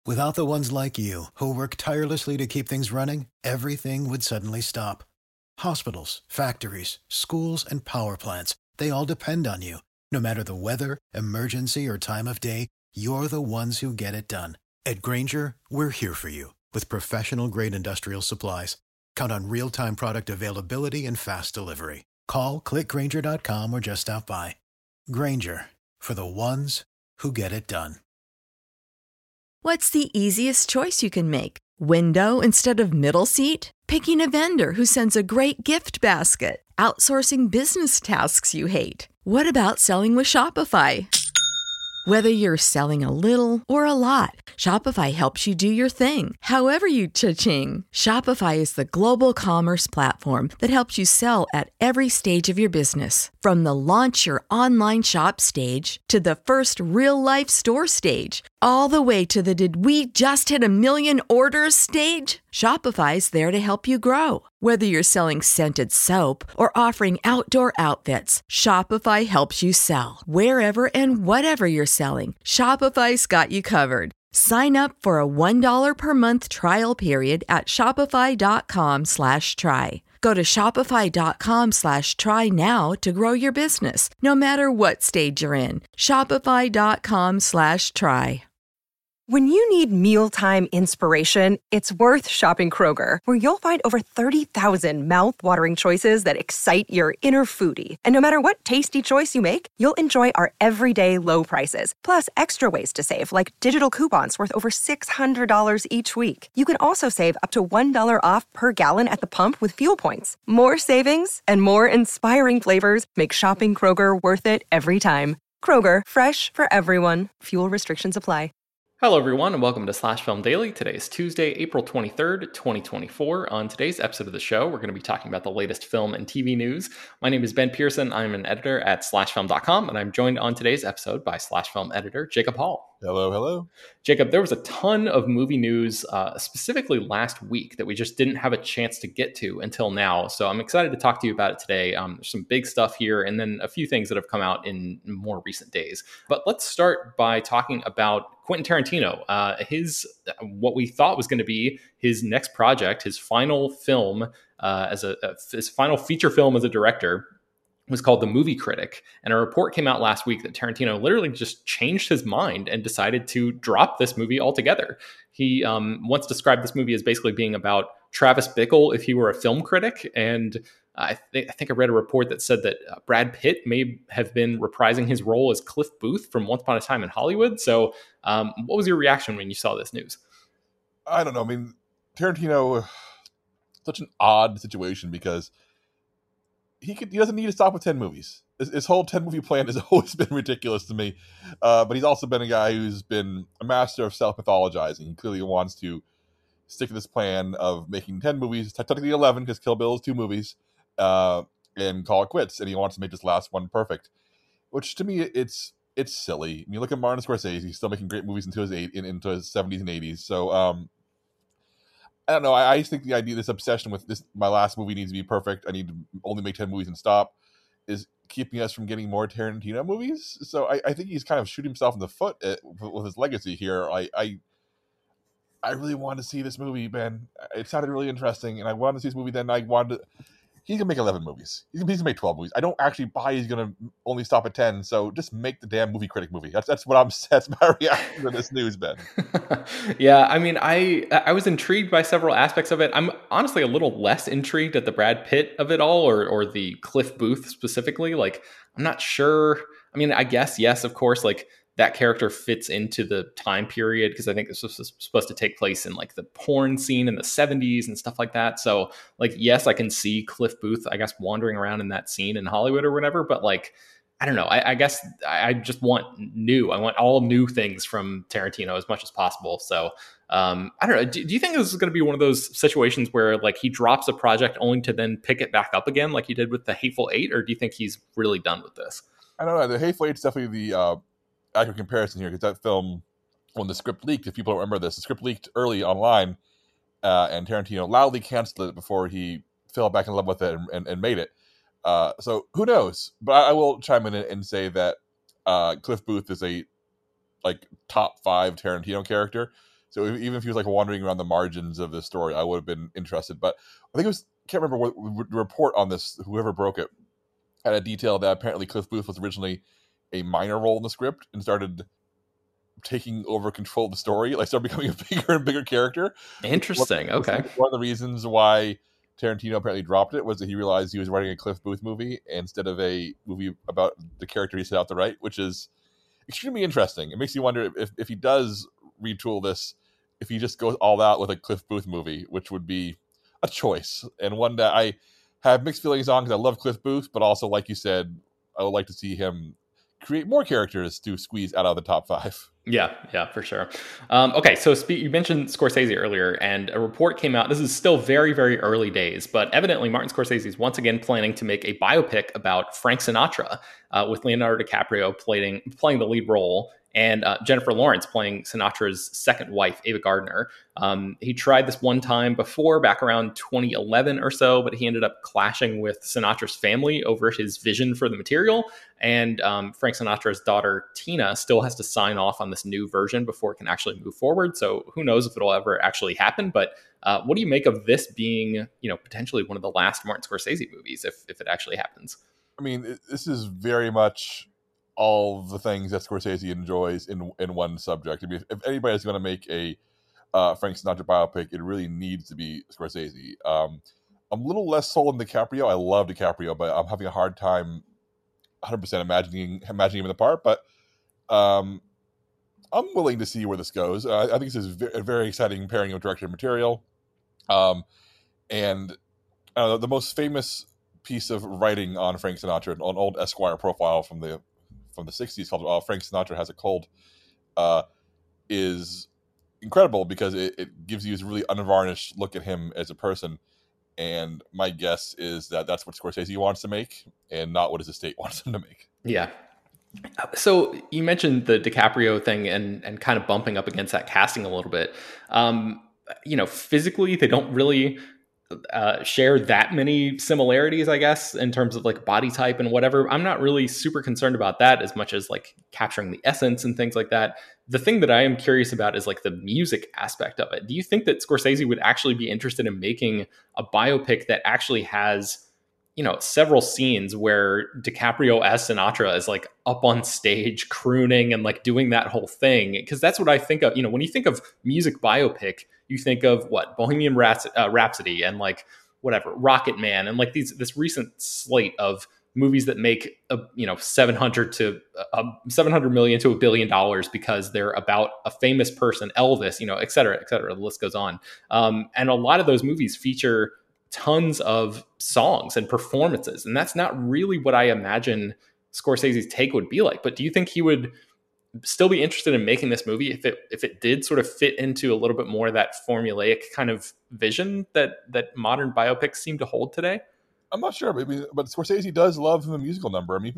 Without the ones like you, who work tirelessly to keep things running, everything would suddenly stop. Hospitals, factories, schools, and power plants, they all depend on you. No matter the weather, emergency, or time of day, you're the ones who get it done. At Grainger, we're here for you with professional-grade industrial supplies. Count on real-time product availability and fast delivery. Call, click Grainger.com, or just stop by. Grainger, for the ones who get it done. What's the easiest choice you can make? Window instead of middle seat? Picking a vendor who sends a great gift basket? Outsourcing business tasks you hate? What about selling with Shopify? Whether you're selling a little or a lot, Shopify helps you do your thing, however you cha-ching. Shopify is the global commerce platform that helps you sell at every stage of your business. From the launch your online shop stage to the first real-life store stage, all the way to the did we just hit a million orders stage. Shopify's there to help you grow. Whether you're selling scented soap or offering outdoor outfits, Shopify helps you sell. Wherever and whatever you're selling, Shopify's got you covered. Sign up for a $1 per month trial period at shopify.com/try. Go to shopify.com/try now to grow your business, no matter what stage you're in. Shopify.com/try. When you need mealtime inspiration, it's worth shopping Kroger, where you'll find over 30,000 mouth-watering choices that excite your inner foodie. And no matter what tasty choice you make, you'll enjoy our everyday low prices, plus extra ways to save, like digital coupons worth over $600 each week. You can also save up to $1 off per gallon at the pump with fuel points. More savings and more inspiring flavors make shopping Kroger worth it every time. Kroger, fresh for everyone. Fuel restrictions apply. Hello, everyone, and welcome to Slash Film Daily. Today is Tuesday, April 23rd, 2024. On today's episode of the show, we're going to be talking about the latest film and TV news. My name is Ben Pearson. I'm an editor at slashfilm.com, and I'm joined on today's episode by Slash Film editor Jacob Hall. Hello, hello. Jacob, there was a ton of movie news, specifically last week, that we just didn't have a chance to get to until now. So I'm excited to talk to you about it today. There's some big stuff here, and then a few things that have come out in more recent days. But let's start by talking about Quentin Tarantino. What we thought was going to be his next project, his final film his final feature film as a director, was called The Movie Critic. And a report came out last week that Tarantino literally just changed his mind and decided to drop this movie altogether. He once described this movie as basically being about Travis Bickle if he were a film critic. And I think I read a report that said that Brad Pitt may have been reprising his role as Cliff Booth from Once Upon a Time in Hollywood. So what was your reaction when you saw this news? I don't know. I mean, Tarantino, such an odd situation because he doesn't need to stop with 10 movies. His whole 10-movie plan has always been ridiculous to me. But he's also been a guy who's been a master of self-mythologizing. He clearly wants to stick to this plan of making 10 movies, technically 11 because Kill Bill is 2 movies, and call it quits. And he wants to make this last one perfect, which to me, it's silly. I mean, look at Martin Scorsese. He's still making great movies into his 70s and 80s. So, I don't know. I just think the idea, this obsession with this, my last movie needs to be perfect, I need to only make 10 movies and stop, is keeping us from getting more Tarantino movies. So I think he's kind of shooting himself in the foot with his legacy here. I really wanted to see this movie, man. It sounded really interesting, and I wanted to see this movie. Then he's gonna make 11 movies. He's gonna make 12 movies. I don't actually buy he's gonna only stop at 10. So just make the damn Movie Critic movie. That's my reaction to this news, Ben. Yeah, I mean, I was intrigued by several aspects of it. I'm honestly a little less intrigued at the Brad Pitt of it all, or the Cliff Booth specifically. Like, I'm not sure. I mean, I guess yes, of course, like that character fits into the time period because I think this was supposed to take place in like the porn scene in the 70s and stuff like that. So like, yes, I can see Cliff Booth, I guess, wandering around in that scene in Hollywood or whatever. But like, I don't know. I guess I just want new. I want all new things from Tarantino as much as possible. So I don't know. Do you think this is going to be one of those situations where like he drops a project only to then pick it back up again like he did with The Hateful Eight? Or do you think he's really done with this? I don't know. The Hateful Eight is definitely the accurate comparison here because that film, when the script leaked, if people don't remember this, the script leaked early online and Tarantino loudly canceled it before he fell back in love with it and made it. So who knows? But I will chime in and say that Cliff Booth is a like top 5 Tarantino character. So even if he was like wandering around the margins of this story, I would have been interested. But I think it was, can't remember what the report on this, whoever broke it, had a detail that apparently Cliff Booth was originally a minor role in the script and started taking over control of the story, like started becoming a bigger and bigger character. Interesting. Okay. One of the reasons why Tarantino apparently dropped it was that he realized he was writing a Cliff Booth movie instead of a movie about the character he set out to write, which is extremely interesting. It makes you wonder if he does retool this, if he just goes all out with a Cliff Booth movie, which would be a choice, and one that I have mixed feelings on, because I love Cliff Booth, but also, like you said, I would like to see him create more characters to squeeze out of the top 5. Yeah, for sure. Okay, so you mentioned Scorsese earlier, and a report came out. This is still very, very early days, but evidently Martin Scorsese is once again planning to make a biopic about Frank Sinatra, with Leonardo DiCaprio playing the lead role, and Jennifer Lawrence playing Sinatra's second wife, Ava Gardner. He tried this one time before, back around 2011 or so, but he ended up clashing with Sinatra's family over his vision for the material. And Frank Sinatra's daughter, Tina, still has to sign off on this new version before it can actually move forward. So who knows if it'll ever actually happen. But what do you make of this being, potentially one of the last Martin Scorsese movies, if it actually happens? I mean, this is very much all the things that Scorsese enjoys in one subject. I mean, if anybody's going to make a Frank Sinatra biopic, it really needs to be Scorsese. I'm a little less sold on DiCaprio. I love DiCaprio, but I'm having a hard time 100% imagining him in the part. But I'm willing to see where this goes. I think this is a very exciting pairing of director and material. And the most famous piece of writing on Frank Sinatra, an old Esquire profile from the 60s called Frank Sinatra Has a Cold, is incredible because it gives you this really unvarnished look at him as a person. And my guess is that that's what Scorsese wants to make and not what his estate wants him to make. Yeah. So you mentioned the DiCaprio thing and kind of bumping up against that casting a little bit. Physically, they don't really share that many similarities, I guess, in terms of like body type and whatever. I'm not really super concerned about that as much as like capturing the essence and things like that. The thing that I am curious about is like the music aspect of it. Do you think that Scorsese would actually be interested in making a biopic that actually has, several scenes where DiCaprio as Sinatra is like up on stage crooning and like doing that whole thing? Because that's what I think of. When you think of music biopic, you think of what? Bohemian Rhapsody and like whatever, Rocket Man, and like this recent slate of movies that make $700 million to $1 billion because they're about a famous person, Elvis, et cetera, et cetera. The list goes on. And a lot of those movies feature tons of songs and performances, and that's not really what I imagine Scorsese's take would be like. But do you think he would still be interested in making this movie if it did sort of fit into a little bit more of that formulaic kind of vision that modern biopics seem to hold today? I'm not sure, but Scorsese does love the musical number. I mean,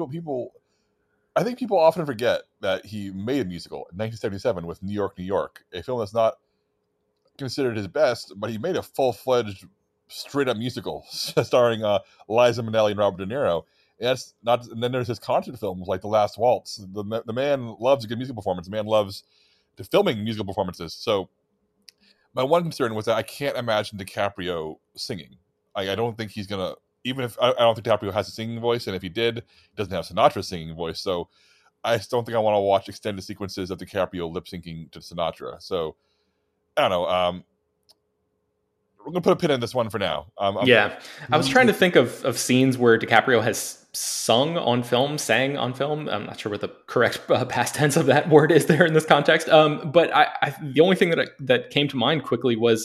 I think people often forget that he made a musical in 1977 with New York, New York, a film that's not considered his best, but he made a full-fledged, straight-up musical starring Liza Minnelli and Robert De Niro. And then there's his concert films like The Last Waltz. The man loves a good musical performance. The man loves filming musical performances. So my one concern was that I can't imagine DiCaprio singing. I don't think he's gonna. Even if I don't think DiCaprio has a singing voice, and if he did, he doesn't have Sinatra's singing voice. So I just don't think I want to watch extended sequences of DiCaprio lip syncing to Sinatra. So I don't know. We're gonna put a pin in this one for now. I was trying to think of scenes where DiCaprio has sang on film. I'm not sure what the correct past tense of that word is there in this context. But the only thing that came to mind quickly was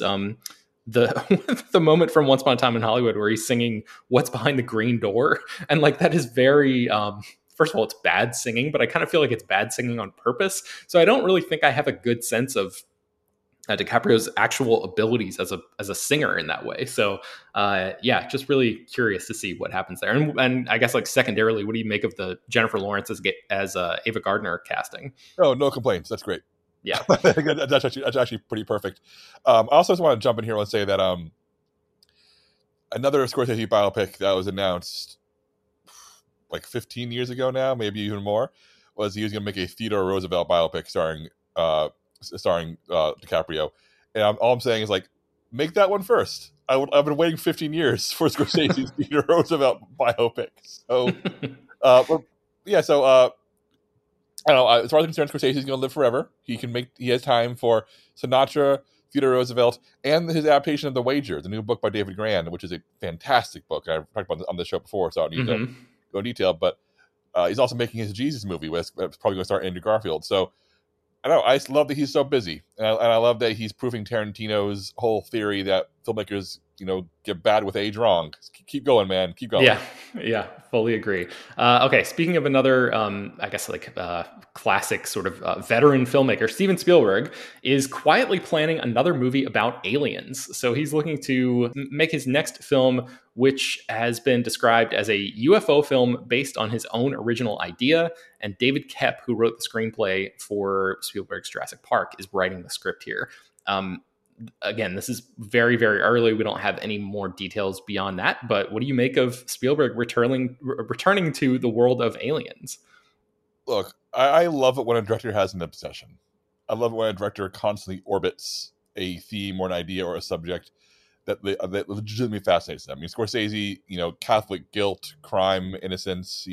the moment from Once Upon a Time in Hollywood where he's singing "What's Behind the Green Door," and like that is very. First of all, it's bad singing, but I kind of feel like it's bad singing on purpose. So I don't really think I have a good sense of DiCaprio's actual abilities as a singer in that way. So just really curious to see what happens there. And I guess like secondarily, what do you make of the Jennifer Lawrence as Ava Gardner casting? Oh, no complaints. That's great. Yeah. that's actually pretty perfect. I also just want to jump in here and say that another Scorsese biopic that was announced like 15 years ago now, maybe even more, was he was going to make a Theodore Roosevelt biopic starring starring DiCaprio. And all I'm saying is, like, make that one first. I've been waiting 15 years for Scorsese's Theodore Roosevelt biopic. So, I don't know. As far as I'm concerned, Scorsese's going to live forever. He has time for Sinatra, Theodore Roosevelt, and his adaptation of The Wager, the new book by David Grann, which is a fantastic book. I've talked about this on the show before, so I don't need to go in detail. But he's also making his Jesus movie, which is probably going to start Andrew Garfield. So I don't know. I just love that he's so busy, and I love that he's proving Tarantino's whole theory that filmmakers, get bad with age wrong. Keep going, man. Keep going. Yeah, fully agree. Okay, speaking of another, classic sort of veteran filmmaker, Steven Spielberg is quietly planning another movie about aliens. So he's looking to make his next film, which has been described as a UFO film based on his own original idea. And David Koepp, who wrote the screenplay for Spielberg's Jurassic Park, is writing the script here. Again, this is very, very early. We don't have any more details beyond that. But what do you make of Spielberg returning to the world of aliens? Look, I love it when a director has an obsession. I love it when a director constantly orbits a theme or an idea or a subject that legitimately fascinates them. I mean, Scorsese, Catholic guilt, crime, innocence,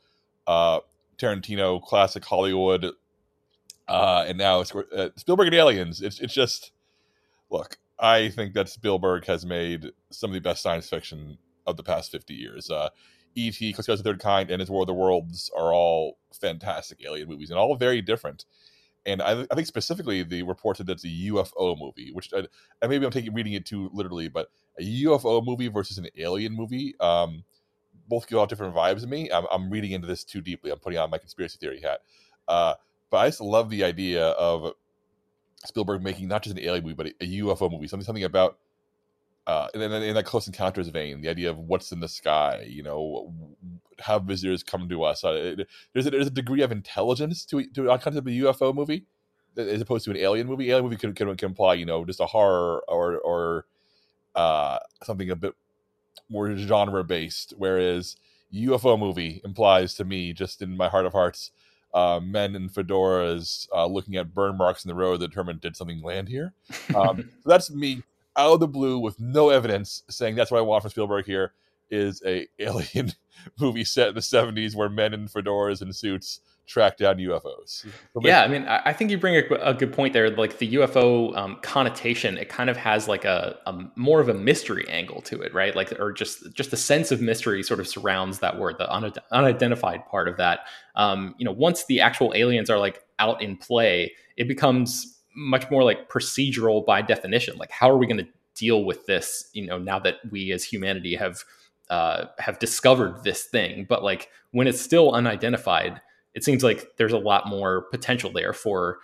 Tarantino, classic Hollywood, and now Spielberg and aliens. It's just... Look, I think that Spielberg has made some of the best science fiction of the past 50 years. E.T., Conspiracy of the Third Kind, and His War of the Worlds are all fantastic alien movies, and all very different. And I think specifically the reported that's a UFO movie, which and maybe I'm reading it too literally, but a UFO movie versus an alien movie, both give out different vibes to me. I'm reading into this too deeply. I'm putting on my conspiracy theory hat. But I just love the idea of Spielberg making not just an alien movie, but a UFO movie, something about in that Close Encounters vein, the idea of what's in the sky, how visitors come to us. There's a degree of intelligence to our concept of a UFO movie as opposed to an alien movie. Alien movie can imply, just a horror or something a bit more genre based, whereas UFO movie implies to me, just in my heart of hearts, men in fedoras looking at burn marks in the road that determine did something land here. So that's me out of the blue with no evidence saying that's what I want from Spielberg here is a alien movie set in the 70s where men in fedoras and suits track down UFOs. Yeah, I mean, I think you bring a good point there. Like the UFO connotation, it kind of has like a more of a mystery angle to it, right? Like, or just a sense of mystery sort of surrounds that word, the unidentified part of that. Once the actual aliens are like out in play, it becomes much more like procedural by definition. Like, how are we going to deal with this? Now that we as humanity have discovered this thing, but like when it's still unidentified, it seems like there's a lot more potential there for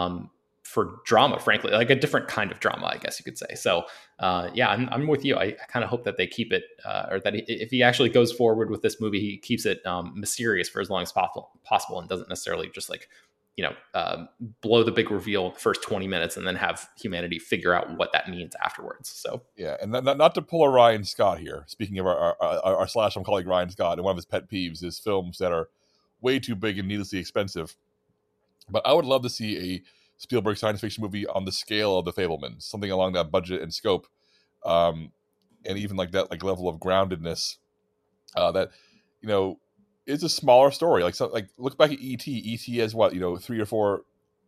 drama, frankly, like a different kind of drama, I guess you could say. So, I'm with you. I kind of hope that they keep it, or that if he actually goes forward with this movie, he keeps it mysterious for as long as possible and doesn't necessarily just like, blow the big reveal the first 20 minutes and then have humanity figure out what that means afterwards. So, yeah. And not to pull a Ryan Scott here. Speaking of our slash film colleague, Ryan Scott, and one of his pet peeves is films that are way too big and needlessly expensive. But I would love to see a Spielberg science fiction movie on the scale of The Fabelmans, something along that budget and scope, and even like that like level of groundedness that is a smaller story. Like look back at E.T. E.T. has 3 or 4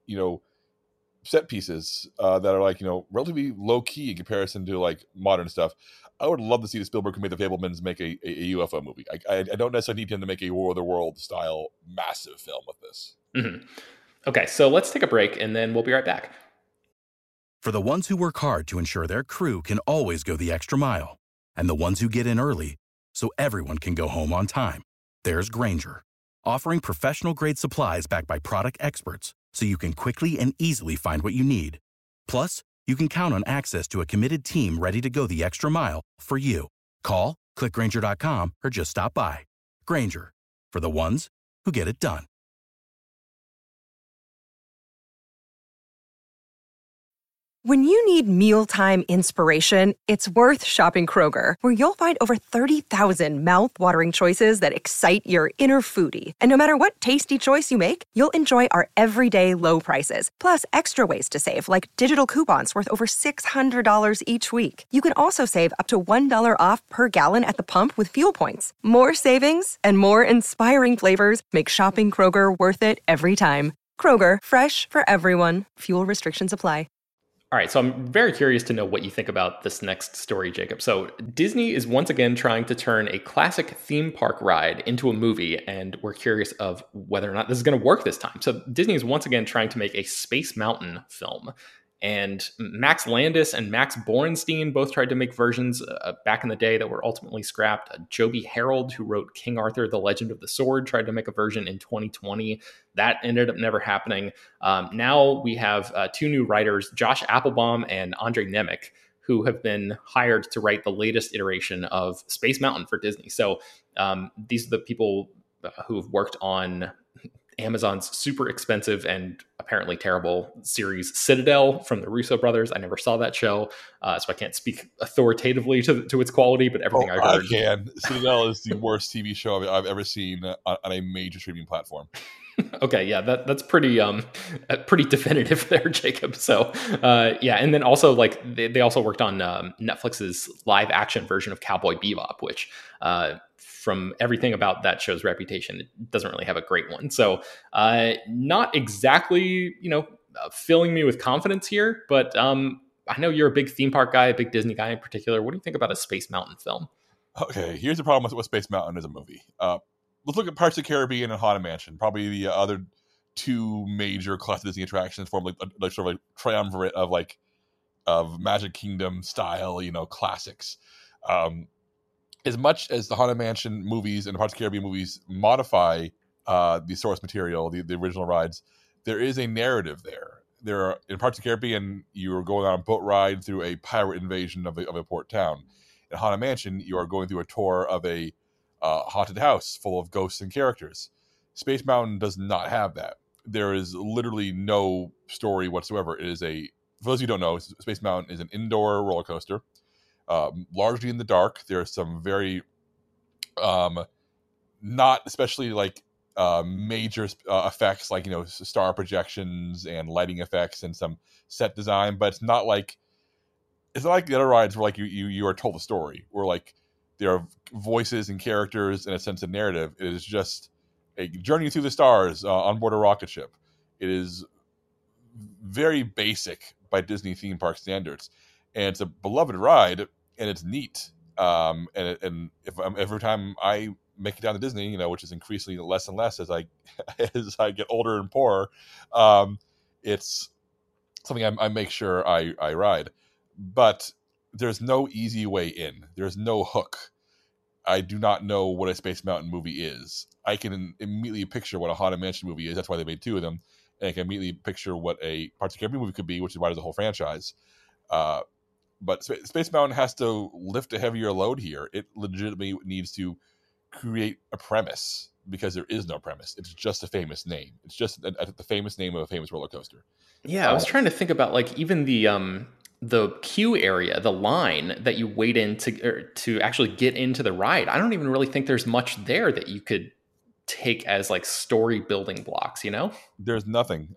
set pieces that are like relatively low key in comparison to like modern stuff. I would love to see the Spielberg who made The Fabelmans make a UFO movie. I don't necessarily need him to make a War of the World style massive film with this. Mm-hmm. Okay, so let's take a break and then we'll be right back. For the ones who work hard to ensure their crew can always go the extra mile, and the ones who get in early so everyone can go home on time, there's Grainger, offering professional-grade supplies backed by product experts so you can quickly and easily find what you need. Plus, you can count on access to a committed team ready to go the extra mile for you. Call, click Grainger.com, or just stop by. Grainger, for the ones who get it done. When you need mealtime inspiration, it's worth shopping Kroger, where you'll find over 30,000 mouth-watering choices that excite your inner foodie. And no matter what tasty choice you make, you'll enjoy our everyday low prices, plus extra ways to save, like digital coupons worth over $600 each week. You can also save up to $1 off per gallon at the pump with fuel points. More savings and more inspiring flavors make shopping Kroger worth it every time. Kroger, fresh for everyone. Fuel restrictions apply. All right, so I'm very curious to know what you think about this next story, Jacob. So Disney is once again trying to turn a classic theme park ride into a movie, and we're curious of whether or not this is going to work this time. So Disney is once again trying to make a Space Mountain film. And Max Landis and Max Borenstein both tried to make versions back in the day that were ultimately scrapped. Joby Harold, who wrote King Arthur, The Legend of the Sword, tried to make a version in 2020. That ended up never happening. Now we have two new writers, Josh Applebaum and Andre Nemec, who have been hired to write the latest iteration of Space Mountain for Disney. So these are the people who have worked on Amazon's super expensive and apparently terrible series Citadel from the Russo brothers. I never saw that show, so I can't speak authoritatively to its quality, but everything I've heard. I can. Citadel is the worst TV show I've ever seen on a major streaming platform. Okay, yeah, that's pretty definitive there, Jacob. So yeah, and then also like they also worked on Netflix's live action version of Cowboy Bebop, which from everything about that show's reputation, it doesn't really have a great one. So not exactly, filling me with confidence here, but I know you're a big theme park guy, a big Disney guy in particular. What do you think about a Space Mountain film? Okay, here's the problem with Space Mountain as a movie. Let's look at Pirates of the Caribbean and Haunted Mansion, probably the other two major classic Disney attractions, form like sort of like triumvirate of Magic Kingdom style, classics. As much as the Haunted Mansion movies and the Pirates of the Caribbean movies modify the source material, the original rides, there is a narrative there. In Pirates of the Caribbean, you are going on a boat ride through a pirate invasion of a port town. In Haunted Mansion, you are going through a tour of a haunted house full of ghosts and characters. Space Mountain does not have that. There is literally no story whatsoever. It is for those of you who don't know, Space Mountain is an indoor roller coaster, largely in the dark. There are some very, not especially like major effects like, star projections and lighting effects and some set design, but it's not like the other rides where like you are told a story, or like there are voices and characters and a sense of narrative. It is just a journey through the stars on board a rocket ship. It is very basic by Disney theme park standards, and it's a beloved ride, and it's neat. And every time I make it down to Disney, which is increasingly less and less as I get older and poorer, it's something I make sure I ride. But there's no easy way in. There's no hook. I do not know what a Space Mountain movie is. I can immediately picture what a Haunted Mansion movie is. That's why they made two of them. And I can immediately picture what a Pirates of the Caribbean movie could be, which is why there's a whole franchise. But Space Mountain has to lift a heavier load here. It legitimately needs to create a premise, because there is no premise. It's just a famous name. It's just the famous name of a famous roller coaster. Yeah, I was trying to think about like even the queue area, the line that you wait in to actually get into the ride. I don't even really think there's much there that you could take as like story building blocks, There's nothing.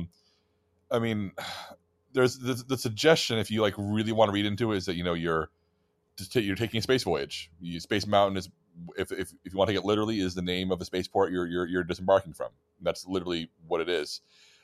I mean, there's the suggestion, if you like really want to read into it, is that you're taking a space voyage. Space Mountain is, if you want to take it literally, is the name of the spaceport you're disembarking from. That's literally what it is.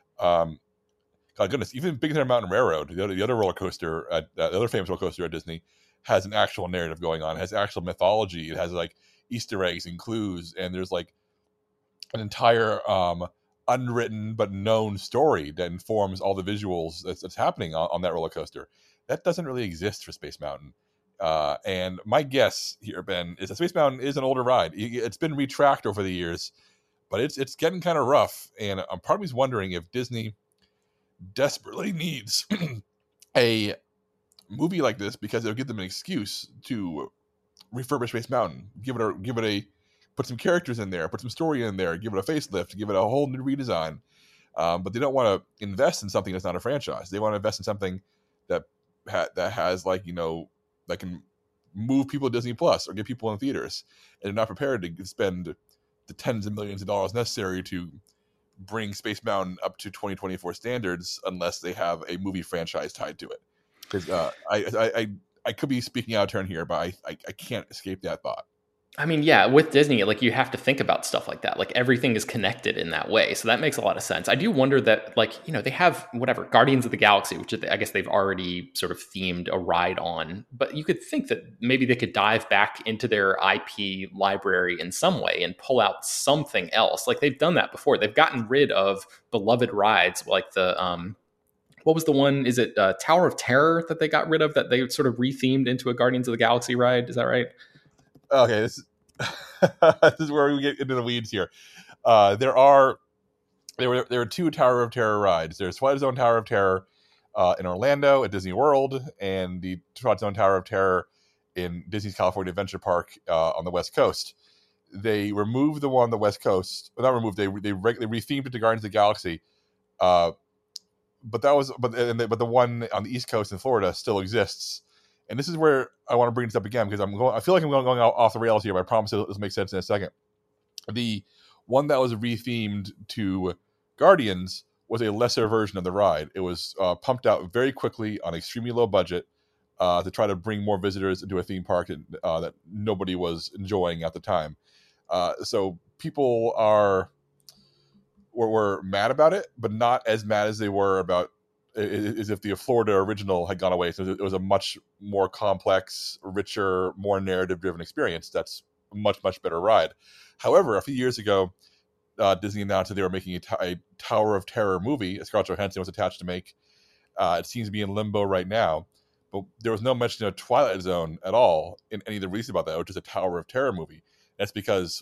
God goodness, even Big Thunder Mountain Railroad, the other roller coaster, the other famous roller coaster at Disney, has an actual narrative going on. It has actual mythology. It has like Easter eggs and clues, and there's like an entire unwritten but known story that informs all the visuals that's happening on that roller coaster. That doesn't really exist for Space Mountain. And my guess here, Ben, is that Space Mountain is an older ride. It's been retracked over the years, but it's getting kind of rough. And I'm part of me's wondering if Disney desperately needs a movie like this, because it'll give them an excuse to refurbish Space Mountain, put some characters in there, put some story in there, give it a facelift, give it a whole new redesign. But they don't want to invest in something that's not a franchise. They want to invest in something that that has like, you know, that can move people to Disney Plus or get people in theaters, and they're not prepared to spend the tens of millions of dollars necessary to bring Space Mountain up to 2024 standards unless they have a movie franchise tied to it. Because I could be speaking out of turn here, but I can't escape that thought. I mean, yeah, with Disney, like you have to think about stuff like that. Like everything is connected in that way. So that makes a lot of sense. I do wonder that, like, you know, they have whatever Guardians of the Galaxy, which I guess they've already sort of themed a ride on. But you could think that maybe they could dive back into their IP library in some way and pull out something else. Like they've done that before. They've gotten rid of beloved rides like the what was the one? Is it Tower of Terror that they got rid of that they sort of rethemed into a Guardians of the Galaxy ride? Is that right? Okay, this is where we get into the weeds here. There were two Tower of Terror rides. There's Twilight Zone Tower of Terror in Orlando at Disney World, and the Twilight Zone Tower of Terror in Disney's California Adventure Park on the West Coast. They removed the one on the West Coast. Well, not removed. They rethemed it to Guardians of the Galaxy. But the one on the East Coast in Florida still exists. And this is where I want to bring this up again, because I feel like I'm going off the rails here, but I promise this will make sense in a second. The one that was rethemed to Guardians was a lesser version of the ride. It was pumped out very quickly on extremely low budget to try to bring more visitors into a theme park that nobody was enjoying at the time. So people were mad about it, but not as mad as they were about as if the Florida original had gone away. So it was a much more complex, richer, more narrative-driven experience. That's a much, much better ride. However, a few years ago, Disney announced that they were making a Tower of Terror movie. Scarlett Johansson was attached to make. It seems to be in limbo right now. But there was no mention of Twilight Zone at all in any of the releases about that, which is a Tower of Terror movie. That's because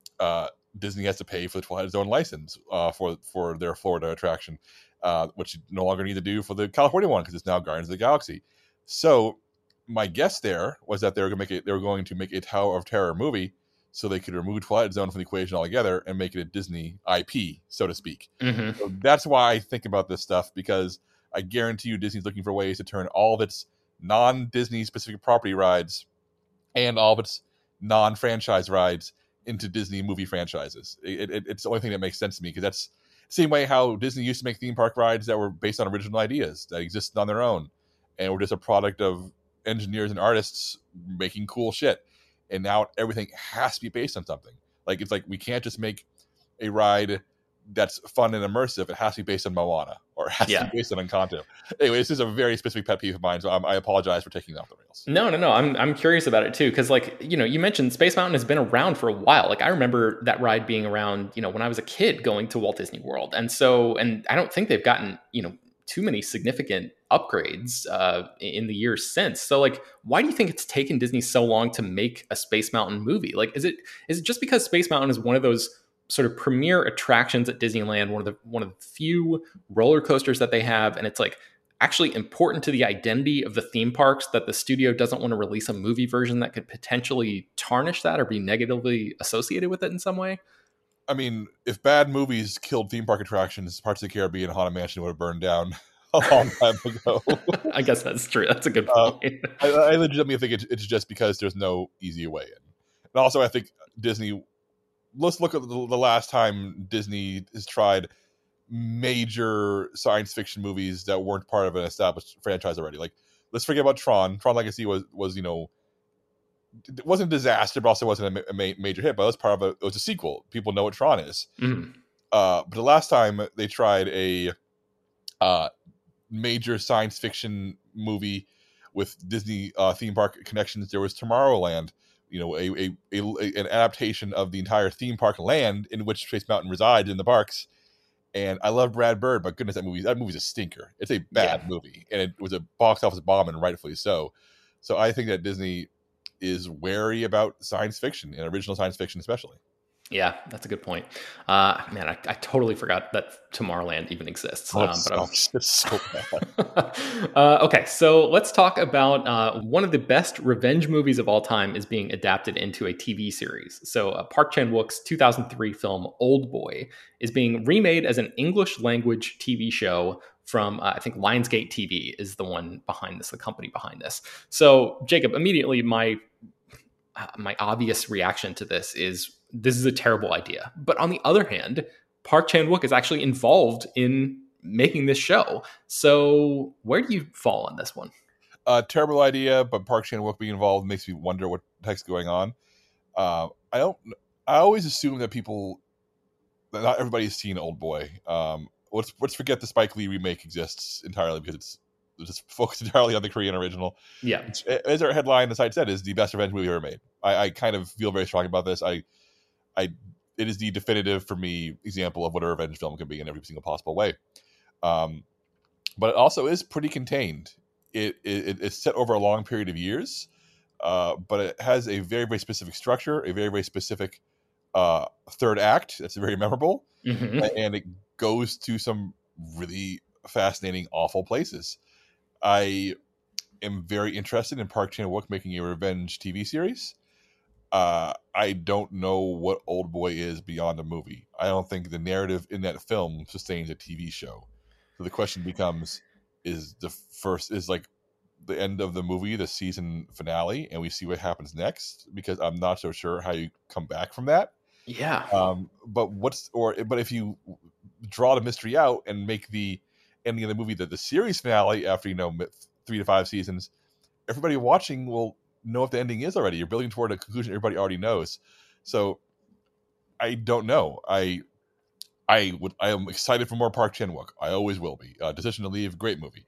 Disney has to pay for the Twilight Zone license for their Florida attraction. Which you no longer need to do for the California one because it's now Guardians of the Galaxy. So my guess there was that they were going to make a Tower of Terror movie so they could remove Twilight Zone from the equation altogether and make it a Disney IP, so to speak. Mm-hmm. So that's why I think about this stuff, because I guarantee you Disney's looking for ways to turn all of its non-Disney specific property rides and all of its non-franchise rides into Disney movie franchises. It's the only thing that makes sense to me, because that's same way how Disney used to make theme park rides that were based on original ideas that existed on their own and were just a product of engineers and artists making cool shit. And now everything has to be based on something. Like, it's like we can't just make a ride that's fun and immersive. It has to be based on Moana, or it has to be based on Encanto. Anyway, this is a very specific pet peeve of mine, so I apologize for taking it off the rails. No. I'm curious about it too, because, like, you know, you mentioned Space Mountain has been around for a while. Like, I remember that ride being around, you know, when I was a kid going to Walt Disney World, and I don't think they've gotten, you know, too many significant upgrades in the years since. So, like, why do you think it's taken Disney so long to make a Space Mountain movie? Like, is it just because Space Mountain is one of those sort of premier attractions at Disneyland, one of the few roller coasters that they have, and it's like actually important to the identity of the theme parks that the studio doesn't want to release a movie version that could potentially tarnish that or be negatively associated with it in some way? I mean, if bad movies killed theme park attractions, Parts of the Caribbean and Haunted Mansion would have burned down a long time ago. I guess that's true. That's a good point. I legitimately think it's just because there's no easy way in. And also, I think Disney... Let's look at the last time Disney has tried major science fiction movies that weren't part of an established franchise already. Like, let's forget about Tron. Tron Legacy was you know, it wasn't a disaster, but also wasn't a major hit. But it was part of it was a sequel. People know what Tron is. Mm-hmm. But the last time they tried a major science fiction movie with Disney theme park connections, there was Tomorrowland. You know, an adaptation of the entire theme park land in which Space Mountain resides in the parks. And I love Brad Bird, but goodness, that movie's a stinker. It's a bad movie, and it was a box office bomb, and rightfully so. So I think that Disney is wary about science fiction, and original science fiction especially. Yeah, that's a good point. Man, I totally forgot that Tomorrowland even exists. It's so bad. Okay, so let's talk about one of the best revenge movies of all time is being adapted into a TV series. So Park Chan-wook's 2003 film Old Boy is being remade as an English language TV show from, I think Lionsgate TV is the one behind this, the company behind this. So Jacob, immediately my obvious reaction to this is a terrible idea. But on the other hand, Park Chan-wook is actually involved in making this show. So where do you fall on this one? Terrible idea, but Park Chan-wook being involved makes me wonder what the heck's going on. I always assume that not everybody's seen Old Boy. Let's forget the Spike Lee remake exists entirely, because it's just focused entirely on the Korean original. Yeah. As our headline, the site said, is the best revenge movie ever made. I kind of feel very strong about this. It is the definitive, for me, example of what a revenge film can be in every single possible way. But it also is pretty contained. It's set over a long period of years, but it has a very, very specific structure, a very, very specific third act that's very memorable, and it goes to some really fascinating, awful places. I am very interested in Park Chan-wook making a revenge TV series. I don't know what Old Boy is beyond a movie. I don't think the narrative in that film sustains a TV show. So the question becomes, is like the end of the movie the season finale and we see what happens next? Because I'm not so sure how you come back from that. Yeah. But if you draw the mystery out and make the ending of the movie the series finale after 3 to 5 seasons, everybody watching will know what the ending is already. You're building toward a conclusion everybody already knows. So I don't know. I am excited for more Park Chan-wook. I always will be. Decision to Leave, great movie.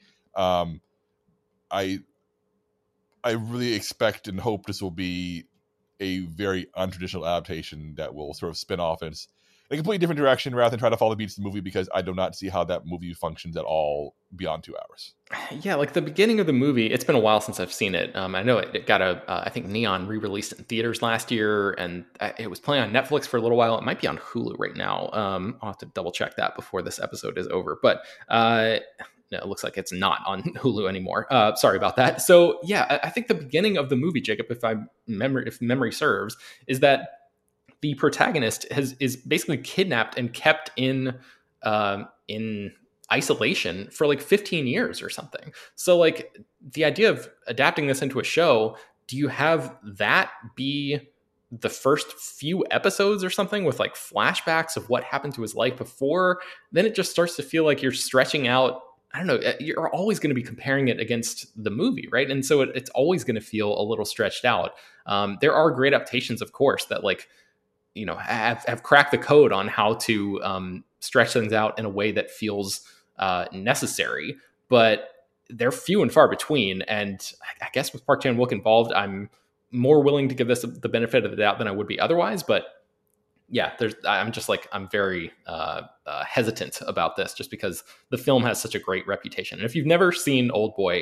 I really expect and hope this will be a very untraditional adaptation that will sort of spin off in a completely different direction rather than try to follow the beats of the movie, because I do not see how that movie functions at all beyond 2 hours. Yeah, like the beginning of the movie, it's been a while since I've seen it. I know it got I think Neon re-released in theaters last year, and it was playing on Netflix for a little while. It might be on Hulu right now. I'll have to double check that before this episode is over. But no, it looks like it's not on Hulu anymore. Sorry about that. So yeah, I think the beginning of the movie, Jacob, if memory serves, is that the protagonist is basically kidnapped and kept in isolation for like 15 years or something. So like the idea of adapting this into a show, do you have that be the first few episodes or something with like flashbacks of what happened to his life before? Then it just starts to feel like you're stretching out. I don't know. You're always going to be comparing it against the movie, right? And so it's always going to feel a little stretched out. There are great adaptations, of course, that like, have cracked the code on how to stretch things out in a way that feels necessary, but they're few and far between. And I guess with Park Chan-wook involved, I'm more willing to give this the benefit of the doubt than I would be otherwise. But yeah, I'm very hesitant about this just because the film has such a great reputation. And if you've never seen Old Boy,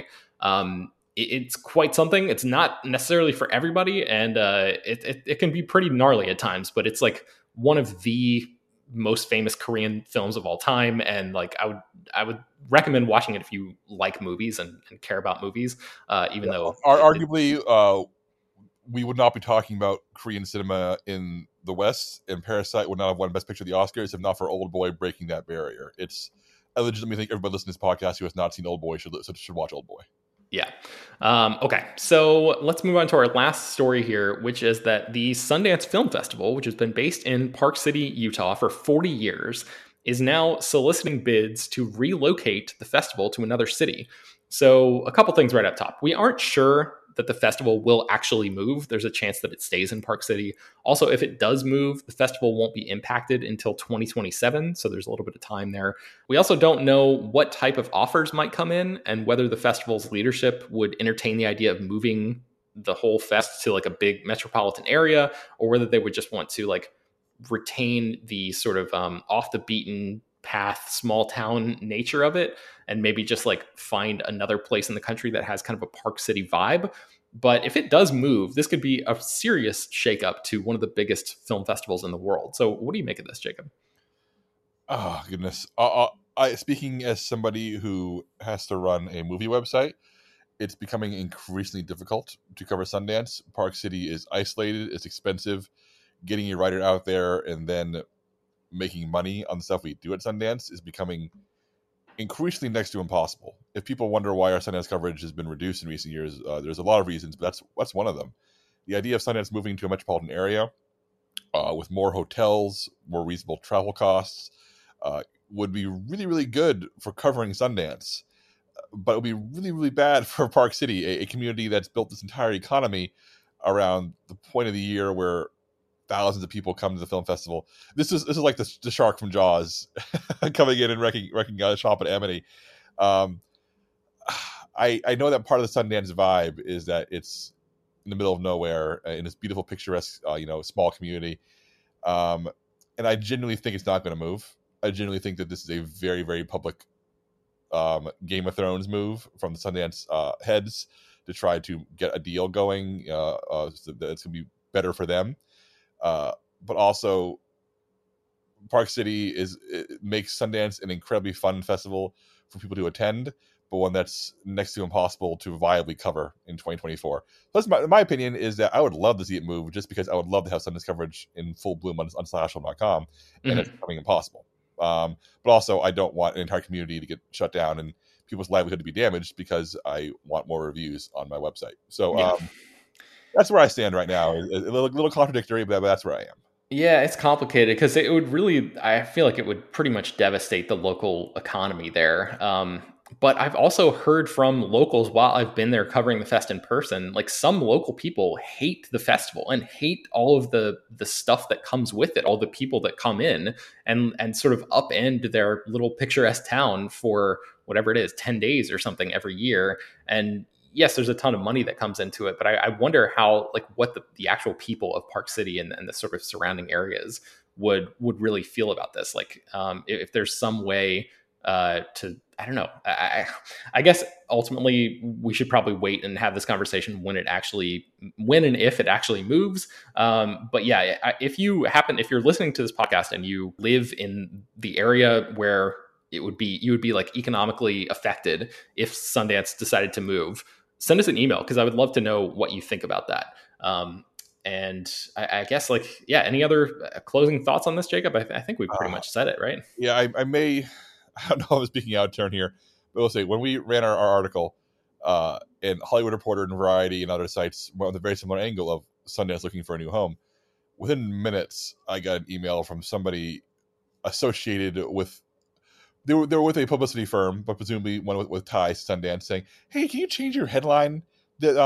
it's quite something. It's not necessarily for everybody, and it can be pretty gnarly at times, but it's like one of the most famous Korean films of all time. And like, I would recommend watching it if you like movies and care about movies, even though arguably we would not be talking about Korean cinema in the West, and Parasite would not have won Best Picture at the Oscars if not for Old Boy breaking that barrier. I legitimately think everybody listening to this podcast who has not seen Old Boy should watch Old Boy. Yeah. Okay. So let's move on to our last story here, which is that the Sundance Film Festival, which has been based in Park City, Utah for 40 years, is now soliciting bids to relocate the festival to another city. So a couple things right up top. We aren't sure that the festival will actually move. There's a chance that it stays in Park City. Also, if it does move, the festival won't be impacted until 2027. So there's a little bit of time there. We also don't know what type of offers might come in and whether the festival's leadership would entertain the idea of moving the whole fest to like a big metropolitan area, or whether they would just want to like retain the sort of off the beaten path, small town nature of it, and maybe just like find another place in the country that has kind of a Park City vibe. But if it does move, this could be a serious shakeup to one of the biggest film festivals in the world. So what do you make of this, Jacob? Oh, goodness. Speaking as somebody who has to run a movie website, it's becoming increasingly difficult to cover Sundance. Park City is isolated. It's expensive. Getting a writer out there and then making money on the stuff we do at Sundance is becoming increasingly next to impossible. If people wonder why our Sundance coverage has been reduced in recent years, there's a lot of reasons, but that's one of them. The idea of Sundance moving to a metropolitan area with more hotels, more reasonable travel costs, would be really, really good for covering Sundance. But it would be really, really bad for Park City, a community that's built this entire economy around the point of the year where thousands of people come to the film festival. This is like the shark from Jaws coming in and wrecking a shop at Amity. I know that part of the Sundance vibe is that it's in the middle of nowhere in this beautiful, picturesque, small community. And I genuinely think it's not going to move. I genuinely think that this is a very, very public Game of Thrones move from the Sundance heads to try to get a deal going so that it's going to be better for them. But also, Park City makes Sundance an incredibly fun festival for people to attend, but one that's next to impossible to viably cover in 2024. Plus, my opinion is that I would love to see it move, just because I would love to have Sundance coverage in full bloom on slashfilm.com, and it's becoming impossible. But also, I don't want an entire community to get shut down and people's livelihood to be damaged because I want more reviews on my website. So that's where I stand right now. A little contradictory, but that's where I am. Yeah, it's complicated because it would really, I feel like it would pretty much devastate the local economy there. But I've also heard from locals while I've been there covering the fest in person, like some local people hate the festival and hate all of the stuff that comes with it, all the people that come in and sort of upend their little picturesque town for whatever it is, 10 days or something every year. And yes, there's a ton of money that comes into it, but I wonder how, like, what the actual people of Park City and the sort of surrounding areas would really feel about this. Like, if there's some way to, I don't know. I guess ultimately we should probably wait and have this conversation when and if it actually moves. But yeah, if you're listening to this podcast and you live in the area where you would be like economically affected if Sundance decided to move, send us an email, because I would love to know what you think about that. And I guess, like, yeah, any other closing thoughts on this, Jacob? I think we pretty much said it, right? Yeah, I don't know if I'm speaking out of turn here, but we'll say when we ran our article, and Hollywood Reporter and Variety and other sites went with a very similar angle of Sundance looking for a new home. Within minutes, I got an email from somebody associated with, they were with a publicity firm, but presumably one with ties to Sundance, saying, "Hey, can you change your headline?" That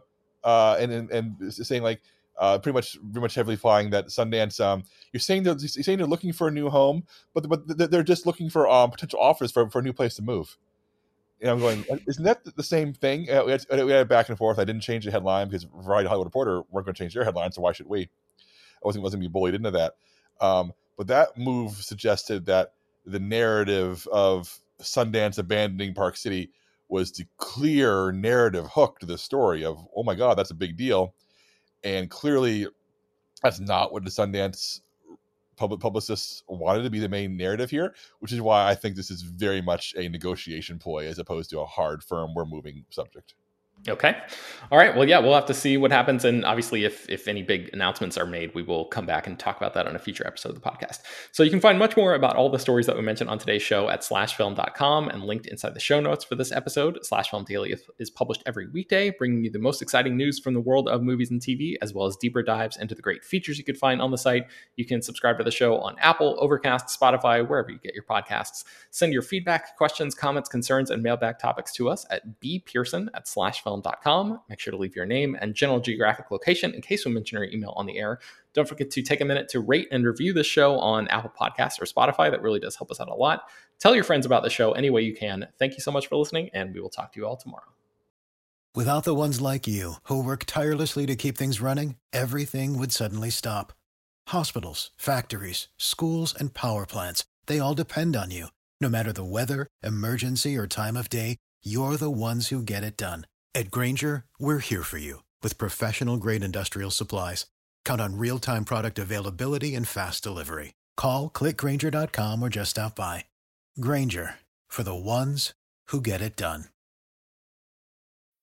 and saying, like, pretty much heavily flying that Sundance, you're saying they're looking for a new home, but they're just looking for potential offers for a new place to move. And I'm going, isn't that the same thing? We had back and forth. I didn't change the headline because Variety, Hollywood Reporter weren't going to change their headline, so why should we? I wasn't being bullied into that. But that move suggested that the narrative of Sundance abandoning Park City was the clear narrative hook to the story of, oh my God, that's a big deal. And clearly that's not what the Sundance publicists wanted to be the main narrative here, which is why I think this is very much a negotiation ploy as opposed to a hard, firm, we're moving subject. Okay. All right. Well, yeah, we'll have to see what happens. And obviously, if any big announcements are made, we will come back and talk about that on a future episode of the podcast. So you can find much more about all the stories that we mentioned on today's show at slashfilm.com and linked inside the show notes for this episode. Slash Film Daily is published every weekday, bringing you the most exciting news from the world of movies and TV, as well as deeper dives into the great features you could find on the site. You can subscribe to the show on Apple, Overcast, Spotify, wherever you get your podcasts. Send your feedback, questions, comments, concerns, and mailbag topics to us at bpearson@slashfilm.com. Make sure to leave your name and general geographic location in case we mention your email on the air. Don't forget to take a minute to rate and review this show on Apple Podcasts or Spotify. That really does help us out a lot. Tell your friends about the show any way you can. Thank you so much for listening, and we will talk to you all tomorrow. Without the ones like you, who work tirelessly to keep things running, everything would suddenly stop. Hospitals, factories, schools, and power plants, they all depend on you. No matter the weather, emergency, or time of day, you're the ones who get it done. At Grainger, we're here for you with professional-grade industrial supplies. Count on real-time product availability and fast delivery. Call, click Grainger.com, or just stop by. Grainger, for the ones who get it done.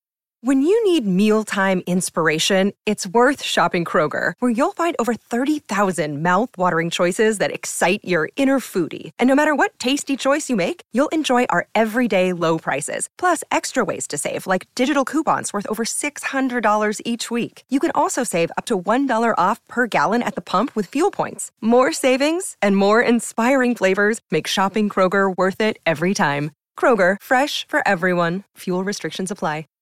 When you need mealtime inspiration, it's worth shopping Kroger, where you'll find over 30,000 mouth-watering choices that excite your inner foodie. And no matter what tasty choice you make, you'll enjoy our everyday low prices, plus extra ways to save, like digital coupons worth over $600 each week. You can also save up to $1 off per gallon at the pump with fuel points. More savings and more inspiring flavors make shopping Kroger worth it every time. Kroger, fresh for everyone. Fuel restrictions apply.